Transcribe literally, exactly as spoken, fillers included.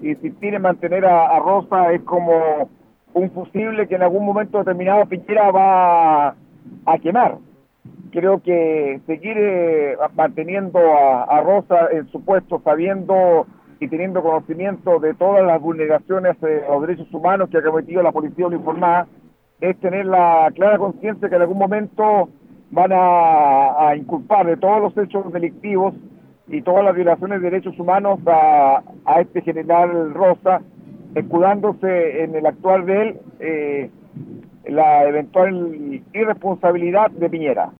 insistir en mantener a, a Rosa es como un fusible que en algún momento determinado Piñera va a quemar. Creo que seguir eh, manteniendo a, a Rosa en su puesto, sabiendo y teniendo conocimiento de todas las vulneraciones eh, a los derechos humanos que ha cometido la policía uniformada, es tener la clara conciencia que en algún momento van a, a inculpar de todos los hechos delictivos y todas las violaciones de derechos humanos a, a este general Rosa, escudándose en el actual de él eh, la eventual irresponsabilidad de Piñera.